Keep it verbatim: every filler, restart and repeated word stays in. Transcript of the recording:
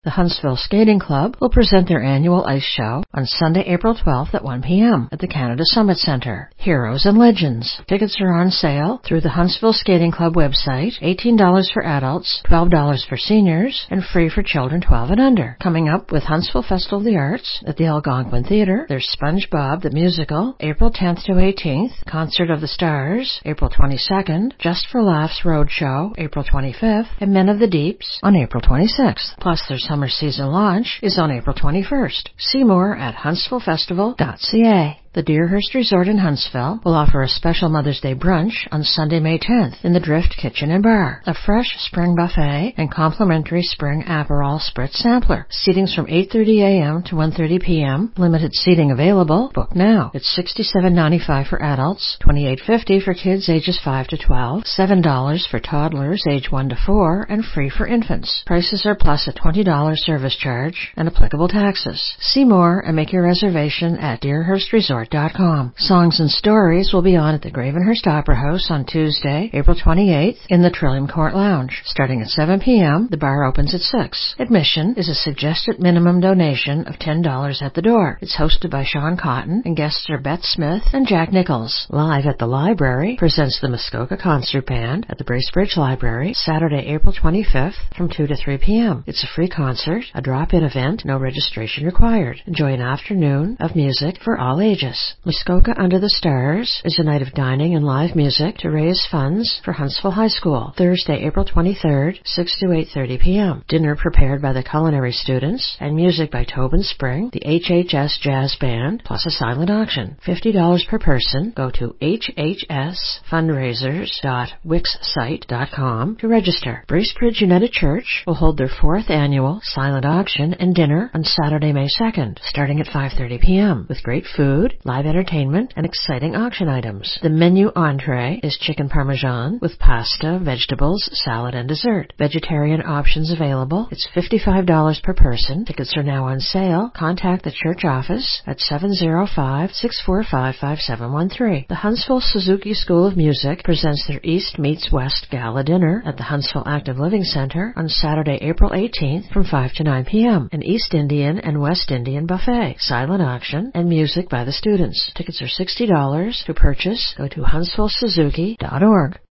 The Huntsville Skating Club will present their annual ice show on Sunday, April twelfth at one p m at the Canada Summit Center. Heroes and Legends. Tickets are on sale through the Huntsville Skating Club website, eighteen dollars for adults, twelve dollars for seniors, and free for children twelve and under. Coming up with Huntsville Festival of the Arts at the Algonquin Theater, there's SpongeBob the Musical, April tenth to eighteenth, Concert of the Stars, April twenty-second, Just for Laughs Roadshow, April twenty-fifth, and Men of the Deeps on April twenty-sixth. Plus, their summer season launch is on April twenty-first. See more at huntsville festival dot c a. The Deerhurst Resort in Huntsville will offer a special Mother's Day brunch on Sunday, May tenth in the Drift Kitchen and Bar. A fresh spring buffet and complimentary spring Aperol Spritz sampler. Seating's from eight thirty a m to one thirty p m Limited seating available. Book now. It's sixty-seven ninety-five for adults, twenty-eight fifty for kids ages five to twelve, seven dollars for toddlers age one to four, and free for infants. Prices are plus a twenty dollars service charge and applicable taxes. See more and make your reservation at deerhurst resort dot com. Songs and Stories will be on at the Gravenhurst Opera House on Tuesday, April twenty-eighth in the Trillium Court Lounge. Starting at seven p m, the bar opens at six. Admission is a suggested minimum donation of ten dollars at the door. It's hosted by Sean Cotton, and guests are Beth Smith and Jack Nichols. Live at the Library presents the Muskoka Concert Band at the Bracebridge Library, Saturday, April twenty-fifth from two to three p m It's a free concert, a drop-in event, no registration required. Enjoy an afternoon of music for all ages. Muskoka Under the Stars is a night of dining and live music to raise funds for Huntsville High School. Thursday, April twenty-third, six to eight thirty p m Dinner prepared by the culinary students and music by Tobin Spring, the H H S Jazz Band, plus a silent auction. fifty dollars per person. Go to h h s fundraisers dot wix site dot com to register. Bracebridge United Church will hold their fourth annual silent auction and dinner on Saturday, May second, starting at five thirty p m with great food, live entertainment, and exciting auction items. The menu entree is chicken parmesan with pasta, vegetables, salad, and dessert. Vegetarian options available. It's fifty-five dollars per person. Tickets are now on sale. Contact the church office at seven oh five, six four five, five seven one three. The Huntsville Suzuki School of Music presents their East Meets West Gala Dinner at the Huntsville Active Living Center on Saturday, April eighteenth from five to nine p m An East Indian and West Indian buffet, silent auction, and music by the students. Tickets are sixty dollars. To purchase, go to huntsville suzuki dot org.